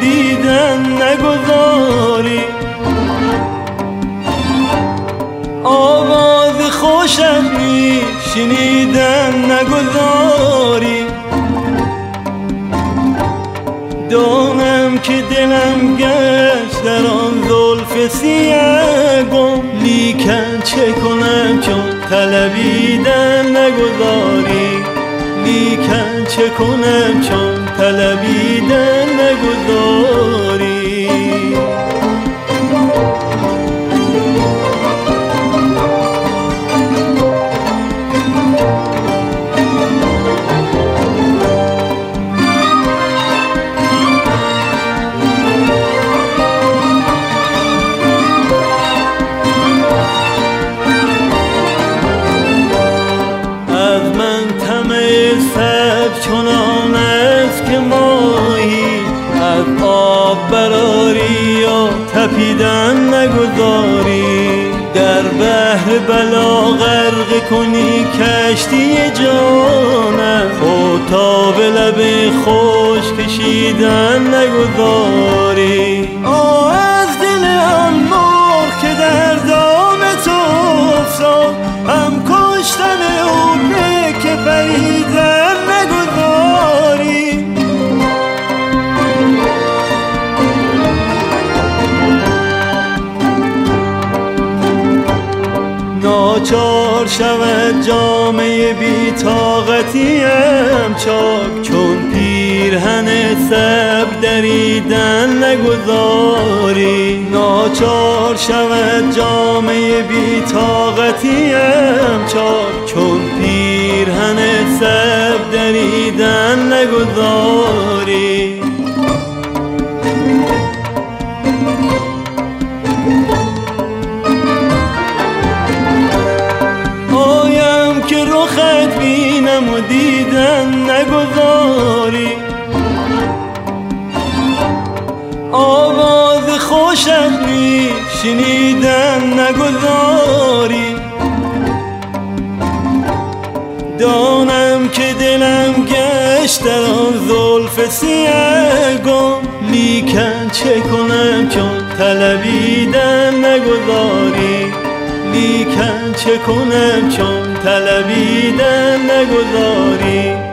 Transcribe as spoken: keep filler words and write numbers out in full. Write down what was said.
دیدن نگذاری، آواز خوشت می شنیدن نگذاری. دانم که دلم گشت در آن زلف سیه گم، لیکن چه کنم چون طلبیدن نگذاری، لیکن چه کنم چون طلبیدن نگذاری. چنان است که ماهی از آب براری یا تپیدن نگذاری، در بحر بلا غرق کنی کشتی جانم، خود تا به لب خوش کشیدن نگذاری. آه از دل آن مرغ که در دام تو افتاد، هم کشتن او به که پریدن نگذاری. ناچار شود جامعه بی طاقتیم چاک، چون پیرهن صبر دریدن نگذاری. ناچار شود جامعه بی طاقتیم چاک، چون پیرهن صبر دریدن نگذاری. آیم که رخت بینم و دیدن نگذاری، آواز خوشت می شنیدن نگذاری. دانم که دلم گشت در آن زلف سیه گم، لیکن چه کنم چون طلبیدن نگذاری، لیکن چه کنم چون طلبیدن نگذاری.